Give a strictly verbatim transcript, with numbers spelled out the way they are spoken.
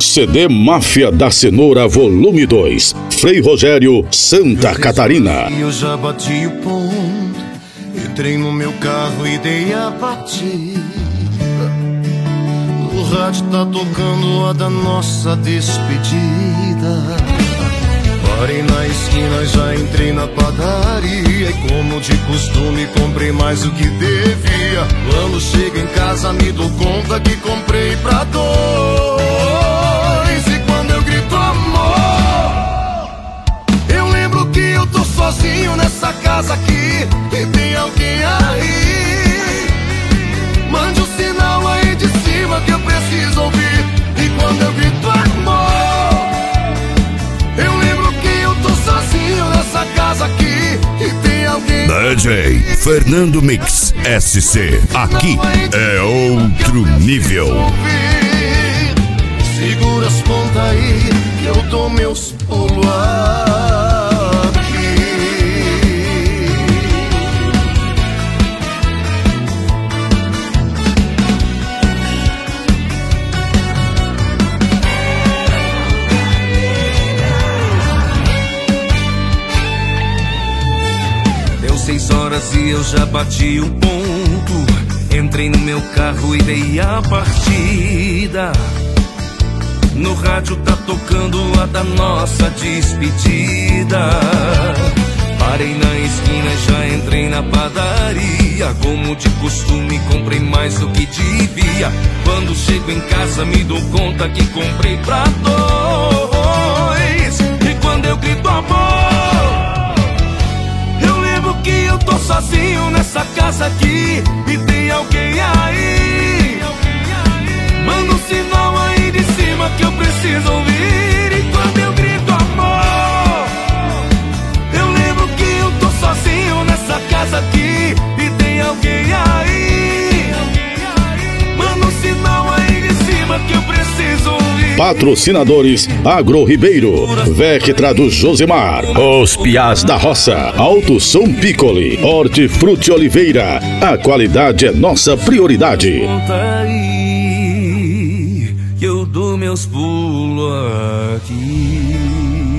C D Máfia da Cenoura Volume dois, Frei Rogério, Santa Catarina. Eu já bati o ponto, entrei no meu carro e dei a partida. O rádio tá tocando a da nossa despedida. Parei na esquina, já entrei na padaria e como de costume comprei mais do que devia. Quando chego em casa me dou conta que comprei pra dois. E quando eu grito amor, eu lembro que eu tô sozinho nessa casa aqui e tem alguém aí. Mande um sinal aí de cima que eu preciso ouvir. E quando eu grito amor, eu lembro que eu tô sozinho nessa casa aqui e tem alguém. D J Fernando Mix S C. Aqui é outro nível. Segura as pontas aí que eu dou meus pulos aqui. Deu seis horas e eu já bati o ponto. Entrei no meu carro e dei a partida. No rádio tá tocando a da nossa despedida. Parei na esquina, já entrei na padaria. Como de costume, comprei mais do que devia. Quando chego em casa, me dou conta que comprei pra dois. E quando eu grito amor, eu lembro que eu tô sozinho nessa casa aqui e tem alguém aí. Manda um sinal aí de cima que eu preciso ouvir. E quando eu grito amor, eu lembro que eu tô sozinho nessa casa aqui e tem alguém aí. Manda um sinal aí de cima que eu preciso ouvir. Patrocinadores Agro Ribeiro, Vectra do Josemar, Os Piás da Roça, Alto Som Piccoli, Hortifruti Oliveira. A qualidade é nossa prioridade. Eu dou meus pulos aqui.